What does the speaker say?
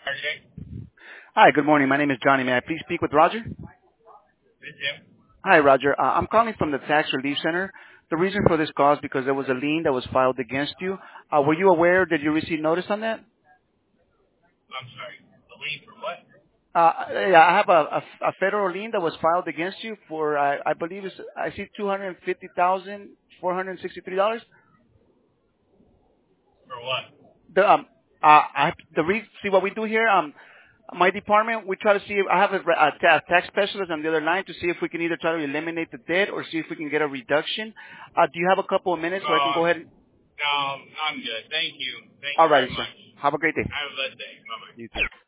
RJ, Hi, good morning. My name is Johnny. May I please speak with Roger? this Jim. Hi, Roger. I'm calling from the Tax Relief Center. The reason for this call is because there was a lien that was filed against you. Were you aware? Did you receive notice on that? I'm sorry. The lead for what? Yeah, I have a federal lien that was filed against you for, I believe it's, I see $250,463. For what? See what we do here. My department, we try to see. I have a tax specialist on the other line to see if we can either try to eliminate the debt or see if we can get a reduction. Do you have a couple of minutes so I can go ahead? No, I'm good. Thank you. Thank you All very righty, sir. much. Have a great day. Have a blessed day. Bye bye. You too.